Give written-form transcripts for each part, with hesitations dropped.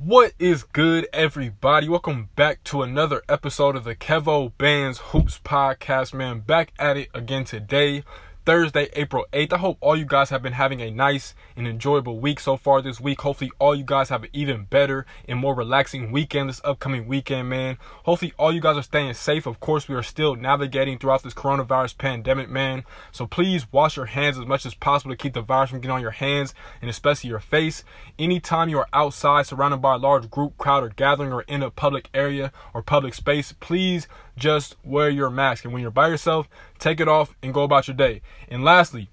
What is good, everybody? Welcome back to another episode of the Kevo Bands Hoops Podcast, man. Back at it again today, Thursday, April 8th. I hope all you guys have been having a nice and enjoyable week so far this week. Hopefully all you guys have an even better and more relaxing weekend this upcoming weekend, man. Hopefully all you guys are staying safe. Of course, we are still navigating throughout this coronavirus pandemic, man. So please wash your hands as much as possible to keep the virus from getting on your hands and especially your face. Anytime you are outside surrounded by a large group, crowd, or gathering, or in a public area or public space, please just wear your mask. And when you're by yourself, take it off and go about your day. And lastly,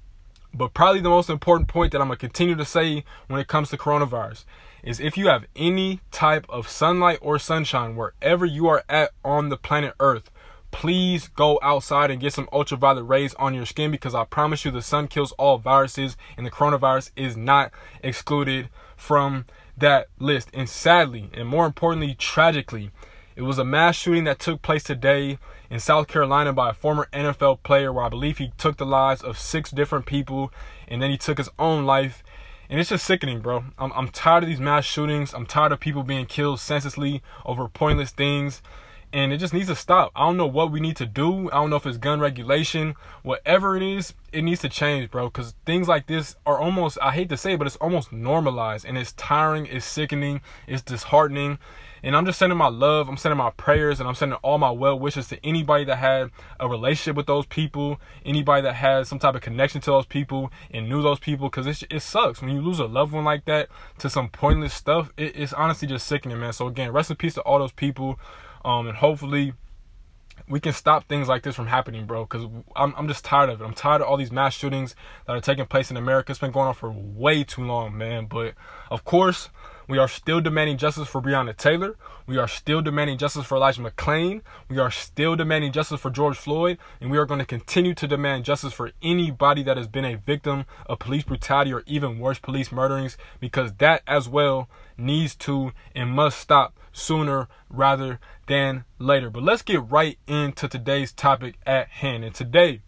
but probably the most important point that I'm going to continue to say when it comes to coronavirus is if you have any type of sunlight or sunshine wherever you are at on the planet Earth, please go outside and get some ultraviolet rays on your skin, because I promise you the sun kills all viruses and the coronavirus is not excluded from that list. And sadly, and more importantly, tragically, it was a mass shooting that took place today in South Carolina by a former NFL player where I believe he took the lives of 6 different people and then he took his own life. And it's just sickening, bro. I'm tired of these mass shootings. I'm tired of people being killed senselessly over pointless things. And it just needs to stop. I don't know what we need to do. I don't know if it's gun regulation. Whatever it is, it needs to change, bro. Because things like this are almost, I hate to say it, but it's almost normalized. And it's tiring, it's sickening, it's disheartening. And I'm just sending my love, I'm sending my prayers, and I'm sending all my well wishes to anybody that had a relationship with those people, anybody that had some type of connection to those people and knew those people, because it sucks. When you lose a loved one like that to some pointless stuff, it's honestly just sickening, man. So again, rest in peace to all those people, and hopefully we can stop things like this from happening, bro, because I'm just tired of it. I'm tired of all these mass shootings that are taking place in America. It's been going on for way too long, man. But of course, we are still demanding justice for Breonna Taylor. We are still demanding justice for Elijah McClain. We are still demanding justice for George Floyd. And we are going to continue to demand justice for anybody that has been a victim of police brutality or even worse, police murderings, because that as well needs to and must stop sooner rather than later. But let's get right into today's topic at hand. And today,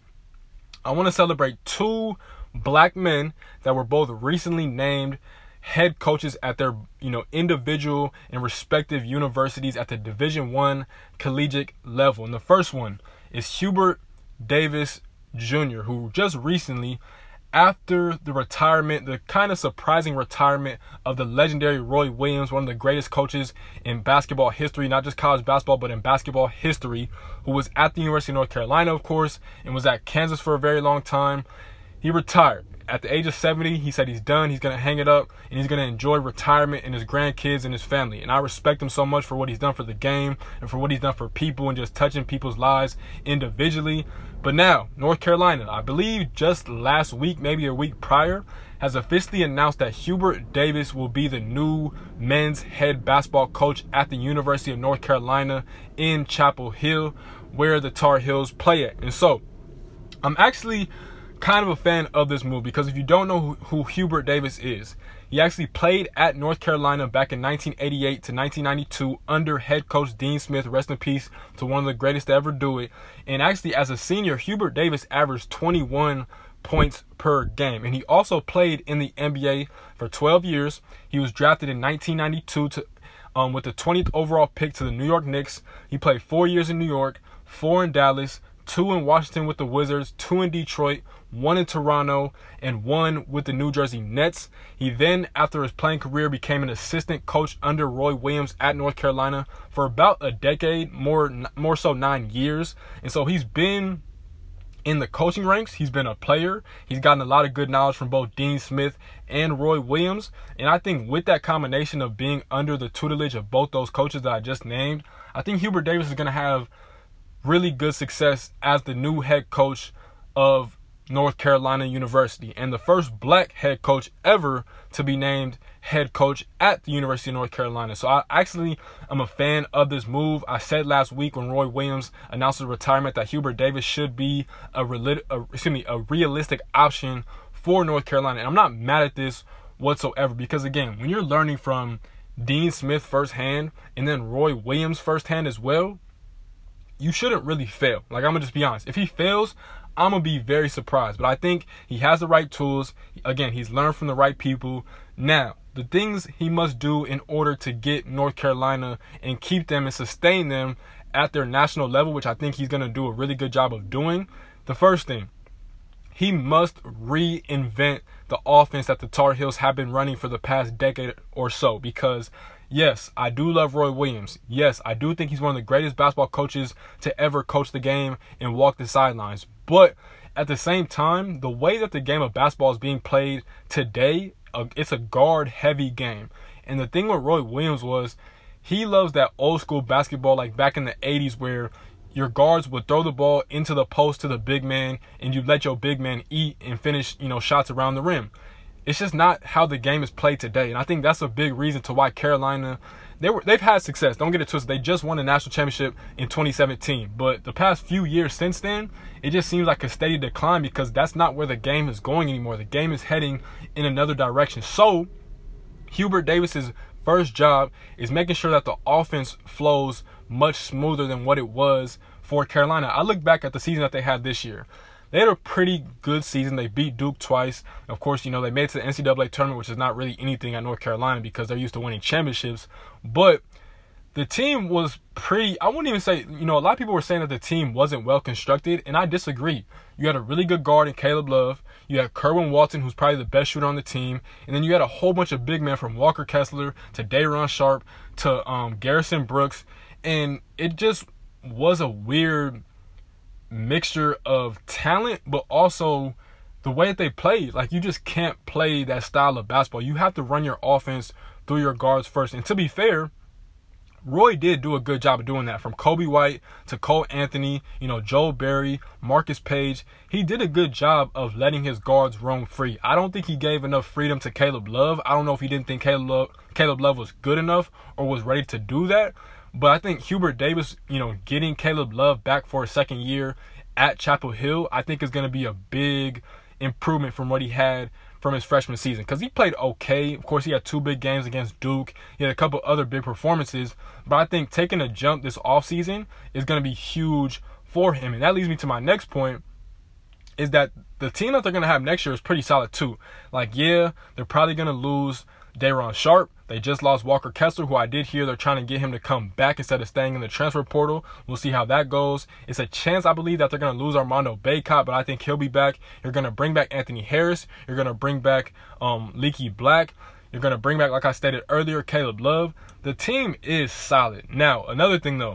I want to celebrate 2 black men that were both recently named head coaches at their individual and respective universities at the Division I collegiate level. And the first one is Hubert Davis Jr., who just recently, after the retirement, the kind of surprising retirement of the legendary Roy Williams, one of the greatest coaches in basketball history, not just college basketball, but in basketball history, who was at the University of North Carolina, of course, and was at Kansas for a very long time. He retired. At the age of 70, he said he's done. He's going to hang it up, and he's going to enjoy retirement and his grandkids and his family. And I respect him so much for what he's done for the game and for what he's done for people and just touching people's lives individually. But now, North Carolina, I believe just last week, maybe a week prior, has officially announced that Hubert Davis will be the new men's head basketball coach at the University of North Carolina in Chapel Hill, where the Tar Heels play at. And so, I'm actually kind of a fan of this move, because if you don't know who Hubert Davis is, he actually played at North Carolina back in 1988 to 1992 under head coach Dean Smith. Rest in peace to one of the greatest to ever do it. And actually, as a senior, Hubert Davis averaged 21 points per game. And he also played in the NBA for 12 years. He was drafted in 1992 with the 20th overall pick to the New York Knicks. He played 4 years in New York, 4 in Dallas, 2 in Washington with the Wizards, 2 in Detroit, 1 in Toronto, and 1 with the New Jersey Nets. He then, after his playing career, became an assistant coach under Roy Williams at North Carolina for about a decade, more so 9 years. And so he's been in the coaching ranks. He's been a player. He's gotten a lot of good knowledge from both Dean Smith and Roy Williams. And I think with that combination of being under the tutelage of both those coaches that I just named, I think Hubert Davis is going to have really good success as the new head coach of North Carolina University, and the first black head coach ever to be named head coach at the University of North Carolina. So I actually am a fan of this move. I said last week when Roy Williams announced his retirement that Hubert Davis should be a realistic option for North Carolina. And I'm not mad at this whatsoever, because again, when you're learning from Dean Smith firsthand and then Roy Williams firsthand as well, you shouldn't really fail. Like, I'm going to just be honest. If he fails, I'm going to be very surprised. But I think he has the right tools. Again, he's learned from the right people. Now, the things he must do in order to get North Carolina and keep them and sustain them at their national level, which I think he's going to do a really good job of doing. The first thing, he must reinvent the offense that the Tar Heels have been running for the past decade or so, because yes, I do love Roy Williams. Yes, I do think he's one of the greatest basketball coaches to ever coach the game and walk the sidelines. But at the same time, the way that the game of basketball is being played today, it's a guard-heavy game. And the thing with Roy Williams was he loves that old-school basketball like back in the 80s where your guards would throw the ball into the post to the big man and you let your big man eat and finish, shots around the rim. It's just not how the game is played today. And I think that's a big reason to why Carolina, they've had success. Don't get it twisted. They just won the national championship in 2017. But the past few years since then, it just seems like a steady decline because that's not where the game is going anymore. The game is heading in another direction. So Hubert Davis's first job is making sure that the offense flows much smoother than what it was for Carolina. I look back at the season that they had this year. They had a pretty good season. They beat Duke twice. Of course, they made it to the NCAA tournament, which is not really anything at North Carolina because they're used to winning championships. But the team was pretty, I wouldn't even say, a lot of people were saying that the team wasn't well constructed, and I disagree. You had a really good guard in Caleb Love. You had Kerwin Walton, who's probably the best shooter on the team. And then you had a whole bunch of big men from Walker Kessler to Day'Ron Sharpe to Garrison Brooks. And it just was a weird mixture of talent, but also the way that they played. Like, you just can't play that style of basketball. You have to run your offense through your guards first. And to be fair, Roy did do a good job of doing that. From Kobe White to Cole Anthony, Joel Berry, Marcus Page. He did a good job of letting his guards roam free. I don't think he gave enough freedom to Caleb Love. I don't know if he didn't think Caleb Love was good enough or was ready to do that. But I think Hubert Davis, getting Caleb Love back for a second year at Chapel Hill, I think is going to be a big improvement from what he had from his freshman season. Because he played okay. Of course, he had 2 big games against Duke. He had a couple other big performances. But I think taking a jump this offseason is going to be huge for him. And that leads me to my next point, is that the team that they're going to have next year is pretty solid too. Like, yeah, they're probably going to lose Day'Ron Sharpe. They just lost Walker Kessler, who I did hear they're trying to get him to come back instead of staying in the transfer portal. We'll see how that goes. It's a chance, I believe, that they're going to lose Armando Bacot, but I think he'll be back. You're going to bring back Anthony Harris. You're going to bring back Leaky Black. You're going to bring back, like I stated earlier, Caleb Love. The team is solid. Now, another thing, though,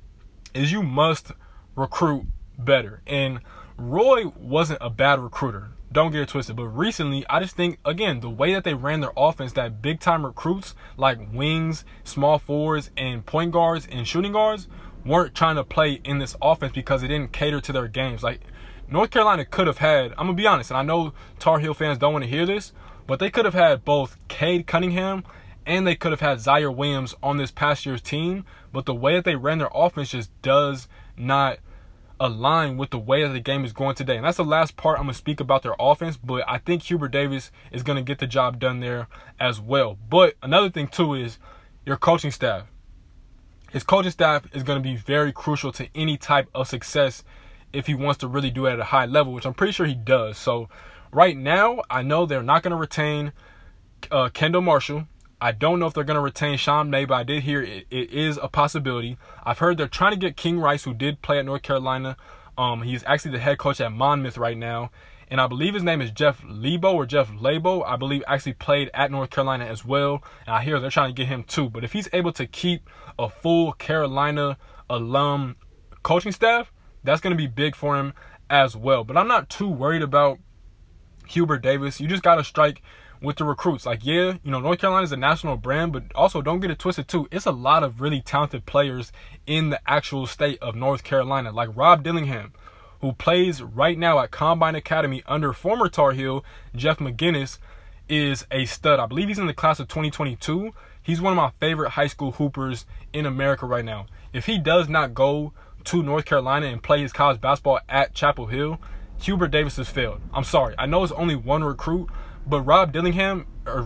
is you must recruit better. And Roy wasn't a bad recruiter. Don't get it twisted. But recently, I just think, again, the way that they ran their offense, that big-time recruits like wings, small forwards, and point guards and shooting guards weren't trying to play in this offense because it didn't cater to their games. Like, North Carolina could have had, I'm going to be honest, and I know Tar Heel fans don't want to hear this, but they could have had both Cade Cunningham and they could have had Zaire Williams on this past year's team. But the way that they ran their offense just does not align with the way that the game is going today. And that's the last part I'm going to speak about their offense, but I think Hubert Davis is going to get the job done there as well. But another thing too is your coaching staff. His coaching staff is going to be very crucial to any type of success if he wants to really do it at a high level, which I'm pretty sure he does. So right now, I know they're not going to retain Kendall Marshall. I don't know if they're going to retain Sean May, but I did hear it is a possibility. I've heard they're trying to get King Rice, who did play at North Carolina. He's actually the head coach at Monmouth right now. And I believe his name is Jeff Lebo or Jeff Labo. I believe actually played at North Carolina as well. And I hear they're trying to get him too. But if he's able to keep a full Carolina alum coaching staff, that's going to be big for him as well. But I'm not too worried about Hubert Davis. You just got to strike with the recruits. Like, yeah, North Carolina is a national brand, but also don't get it twisted too. It's a lot of really talented players in the actual state of North Carolina. Like Rob Dillingham, who plays right now at Combine Academy under former Tar Heel Jeff McGinnis, is a stud. I believe he's in the class of 2022. He's one of my favorite high school hoopers in America right now. If he does not go to North Carolina and play his college basketball at Chapel Hill, Hubert Davis has failed. I'm sorry. I know it's only one recruit, but Rob Dillingham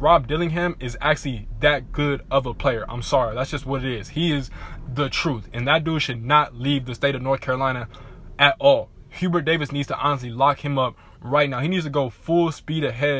is actually that good of a player. I'm sorry. That's just what it is. He is the truth. And that dude should not leave the state of North Carolina at all. Hubert Davis needs to honestly lock him up right now. He needs to go full speed ahead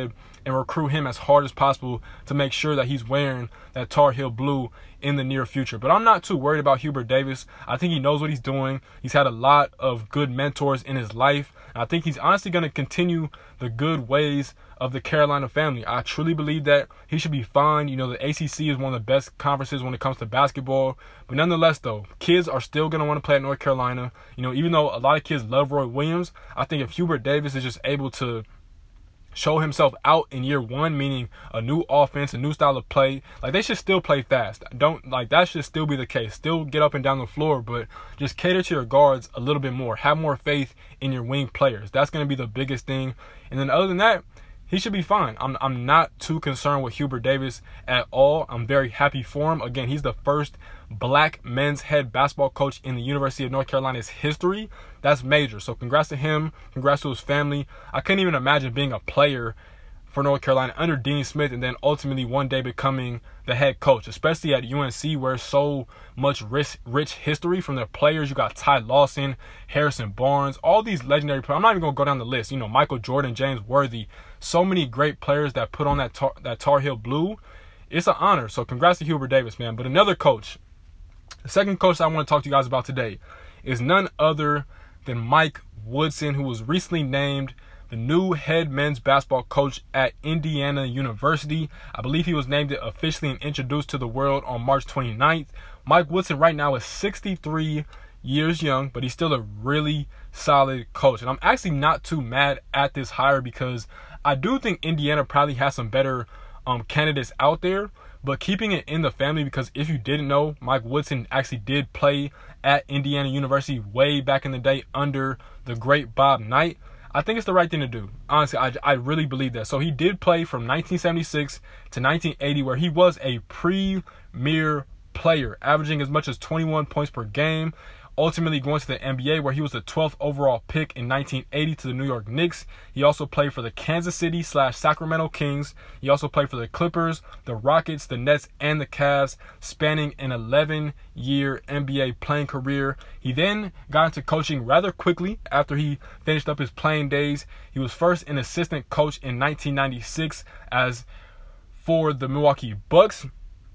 and recruit him as hard as possible to make sure that he's wearing that Tar Heel blue in the near future. But I'm not too worried about Hubert Davis. I think he knows what he's doing. He's had a lot of good mentors in his life. And I think he's honestly going to continue the good ways of the Carolina family. I truly believe that he should be fine. You know, the ACC is one of the best conferences when it comes to basketball. But nonetheless, though, kids are still going to want to play at North Carolina. You know, even though a lot of kids love Roy Williams, I think if Hubert Davis is just able to show himself out in year one, meaning a new offense, a new style of play, like, they should still play fast. That should still be the case. Still get up and down the floor, but just cater to your guards a little bit more. Have more faith in your wing players. That's going to be the biggest thing. And then other than that, he should be fine. I'm not too concerned with Hubert Davis at all. I'm very happy for him. Again, he's the first black men's head basketball coach in the University of North Carolina's history. That's major. So congrats to him. Congrats to his family. I couldn't even imagine being a player for North Carolina under Dean Smith and then ultimately one day becoming the head coach, especially at UNC where so much rich history from their players. You got Ty Lawson, Harrison Barnes, all these legendary players. I'm not even going to go down the list. You know, Michael Jordan, James Worthy, so many great players that put on that Tar Heel blue. It's an honor. So congrats to Hubert Davis, man. But another coach, the second coach I want to talk to you guys about today is none other than Mike Woodson, who was recently named the new head men's basketball coach at Indiana University. I believe he was named it officially and introduced to the world on March 29th. Mike Woodson right now is 63 years young, but he's still a really solid coach. And I'm actually not too mad at this hire because I do think Indiana probably has some better candidates out there. But keeping it in the family, because if you didn't know, Mike Woodson actually did play at Indiana University way back in the day under the great Bob Knight. I think it's the right thing to do. Honestly, I really believe that. So he did play from 1976 to 1980, where he was a premier player, averaging as much as 21 points per game, ultimately going to the NBA, where he was the 12th overall pick in 1980 to the New York Knicks. He also played for the Kansas City / Sacramento Kings. He also played for the Clippers, the Rockets, the Nets, and the Cavs, spanning an 11-year NBA playing career. He then got into coaching rather quickly after he finished up his playing days. He was first an assistant coach in 1996 for the Milwaukee Bucks.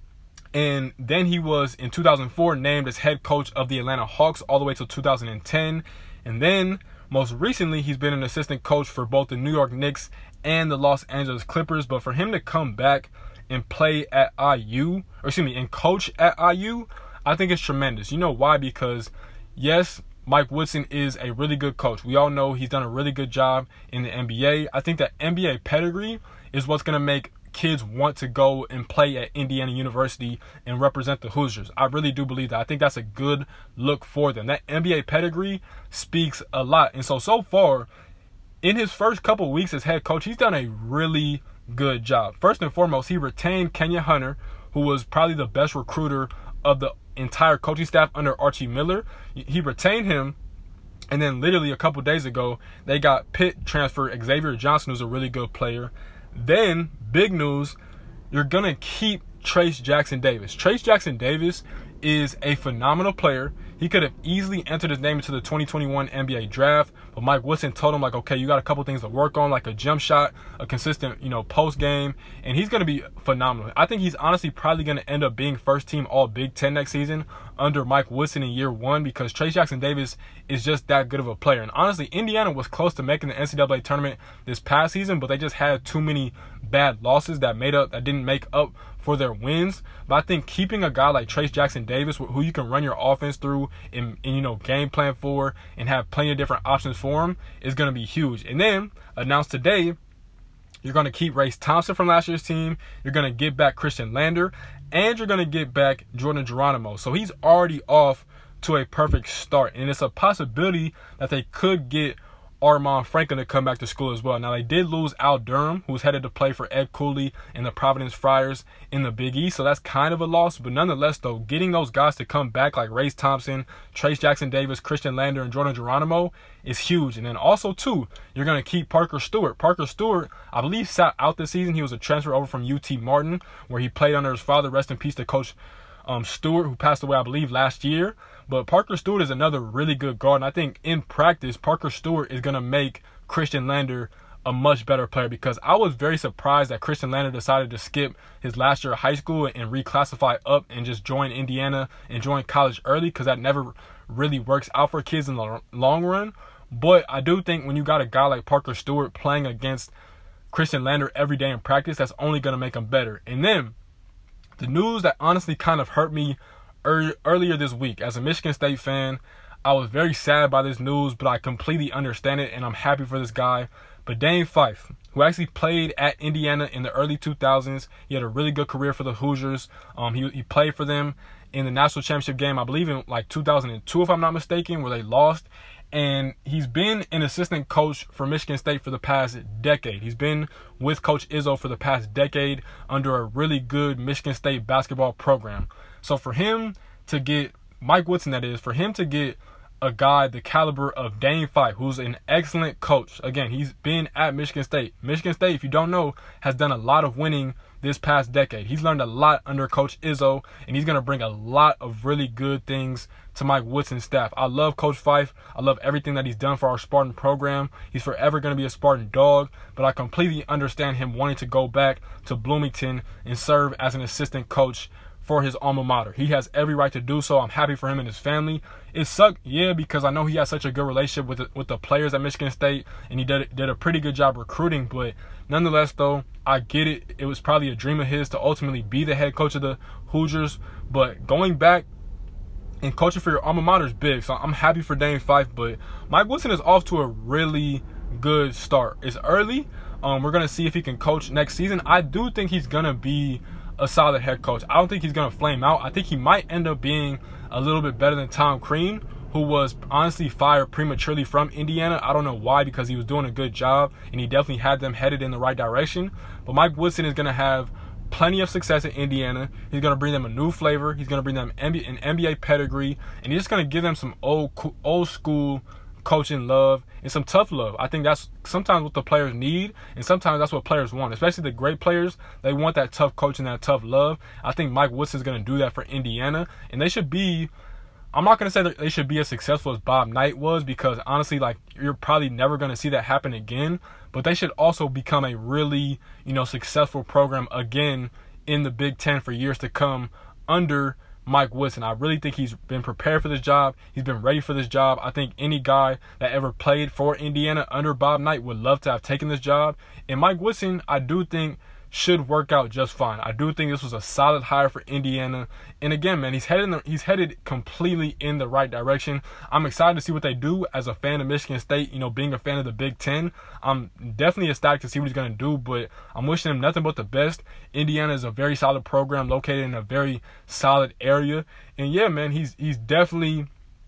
And then he was, in 2004, named as head coach of the Atlanta Hawks all the way till 2010. And then, most recently, he's been an assistant coach for both the New York Knicks and the Los Angeles Clippers. But for him to come back and play at and coach at IU, I think it's tremendous. You know why? Because, yes, Mike Woodson is a really good coach. We all know he's done a really good job in the NBA. I think that NBA pedigree is what's going to make kids want to go and play at Indiana University and represent the Hoosiers. I really do believe that. I think that's a good look for them. That NBA pedigree speaks a lot. And so far, in his first couple weeks as head coach, he's done a really good job. First and foremost, he retained Kenya Hunter, who was probably the best recruiter of the entire coaching staff under Archie Miller. He retained him. And then literally a couple days ago, they got Pitt transfer Xavier Johnson, who's a really good player. Then, big news, you're going to keep Trayce Jackson-Davis. Trayce Jackson-Davis is a phenomenal player. He could have easily entered his name into the 2021 NBA draft, but Mike Woodson told him, like, okay, you got a couple things to work on, like a jump shot, a consistent, post game, and he's going to be phenomenal. I think he's honestly probably going to end up being first team All Big Ten next season under Mike Woodson in year one, because Trayce Jackson-Davis is just that good of a player. And honestly, Indiana was close to making the NCAA tournament this past season, but they just had too many bad losses that didn't make up for their wins. But I think keeping a guy like Trayce Jackson-Davis, who you can run your offense through and game plan for and have plenty of different options for him, is going to be huge. And then announced today, you're going to keep Race Thompson from last year's team. You're going to get back Christian Lander, and you're going to get back Jordan Geronimo. So he's already off to a perfect start. And it's a possibility that they could get Armaan Franklin to come back to school as well. Now, they did lose Al Durham, who was headed to play for Ed Cooley and the Providence Friars in the Big East, so that's kind of a loss. But nonetheless, though, getting those guys to come back like Race Thompson, Trayce Jackson-Davis, Christian Lander, and Jordan Geronimo is huge. And then also, too, you're going to keep Parker Stewart. Parker Stewart, I believe, sat out this season. He was a transfer over from UT Martin, where he played under his father. Rest in peace to Coach Stewart, who passed away, I believe, last year. But Parker Stewart is another really good guard. And I think in practice, Parker Stewart is going to make Christian Lander a much better player, because I was very surprised that Khristian Lander decided to skip his last year of high school and reclassify up and just join Indiana and join college early, because that never really works out for kids in the long run. But I do think when you got a guy like Parker Stewart playing against Khristian Lander every day in practice, that's only going to make him better. And then the news that honestly kind of hurt me earlier this week. As a Michigan State fan, I was very sad by this news, but I completely understand it, and I'm happy for this guy. But Dane Fife, who actually played at Indiana in the early 2000s, he had a really good career for the Hoosiers. He played for them in the national championship game, I believe in like 2002, if I'm not mistaken, where they lost. And he's been an assistant coach for Michigan State for the past decade. He's been with Coach Izzo for the past decade under a really good Michigan State basketball program. So for him to get, Mike Woodson that is, for him to get a guy the caliber of Dane Fife, who's an excellent coach. Again, he's been at Michigan State. Michigan State, if you don't know, has done a lot of winning this past decade. He's learned a lot under Coach Izzo, and he's going to bring a lot of really good things to Mike Woodson's staff. I love Coach Fife. I love everything that he's done for our Spartan program. He's forever going to be a Spartan dog, but I completely understand him wanting to go back to Bloomington and serve as an assistant coach for his alma mater. He has every right to do so. I'm happy for him and his family. It sucked, yeah, because I know he has such a good relationship with the players at Michigan State, and he did a pretty good job recruiting. But nonetheless, though, I get it. It was probably a dream of his to ultimately be the head coach of the Hoosiers. But going back and coaching for your alma mater is big. So I'm happy for Dane Fife. But Mike Woodson is off to a really good start. It's early. We're going to see if he can coach next season. I do think he's going to be a solid head coach. I don't think he's going to flame out. I think he might end up being a little bit better than Tom Crean, who was honestly fired prematurely from Indiana. I don't know why, because he was doing a good job and he definitely had them headed in the right direction. But Mike Woodson is going to have plenty of success in Indiana. He's going to bring them a new flavor. He's going to bring them an NBA pedigree, and he's just going to give them some old school coaching love and some tough love. I think that's sometimes what the players need, and sometimes that's what players want, especially the great players. They want that tough coaching, that tough love. I think Mike Woodson's going to do that for Indiana, and they should be, I'm not going to say that they should be as successful as Bob Knight was, because honestly, like, you're probably never going to see that happen again, but they should also become a really, successful program again in the Big Ten for years to come under Mike Woodson. I really think he's been prepared for this job. He's been ready for this job. I think any guy that ever played for Indiana under Bob Knight would love to have taken this job. And Mike Woodson, I do think, should work out just fine. I do think this was a solid hire for Indiana. And again, man, he's headed completely in the right direction. I'm excited to see what they do as a fan of Michigan State, being a fan of the Big Ten. I'm definitely ecstatic to see what he's going to do, but I'm wishing him nothing but the best. Indiana is a very solid program located in a very solid area. And yeah, man, he's definitely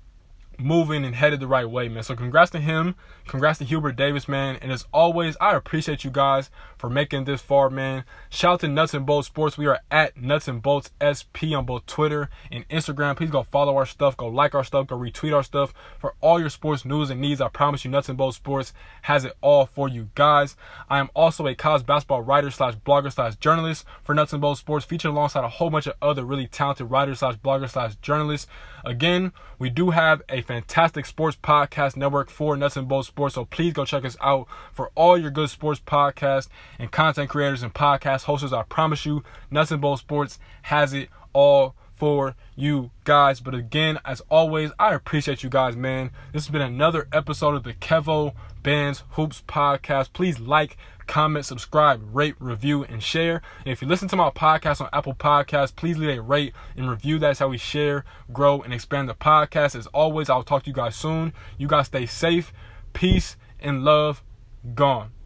moving and headed the right way, man. So congrats to him. Congrats to Hubert Davis, man. And as always, I appreciate you guys for making this far, man. Shout out to Nuts and Bolts Sports. We are at Nuts and Bolts SP on both Twitter and Instagram. Please go follow our stuff. Go like our stuff. Go retweet our stuff for all your sports news and needs. I promise you, Nuts and Bolts Sports has it all for you guys. I am also a college basketball writer / blogger / journalist for Nuts and Bolts Sports, featured alongside a whole bunch of other really talented writers / bloggers / journalists. Again, we do have a fantastic sports podcast network for Nuts and Bolts Sports, so please go check us out for all your good sports podcasts and content creators and podcast hosts. I promise you, Nuts and Bolts Sports has it all for you guys. But again, as always, I appreciate you guys, man. This has been another episode of the Kevo Bands Hoops Podcast. Please like, comment, subscribe, rate, review, and share. And if you listen to my podcast on Apple Podcasts, please leave a rate and review. That's how we share, grow, and expand the podcast. As always, I'll talk to you guys soon. You guys stay safe. Peace and love. Gone.